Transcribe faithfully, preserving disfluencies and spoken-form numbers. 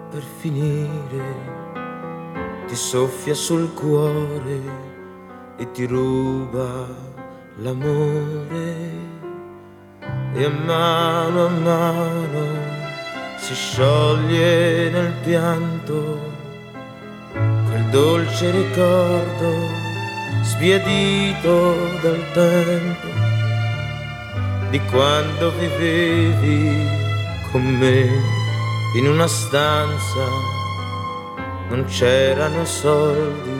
per finire ti soffia sul cuore e ti ruba l'amore, e a mano a mano si scioglie nel pianto quel dolce ricordo sbiadito dal tempo di quando vivevi con me in una stanza, non c'erano soldi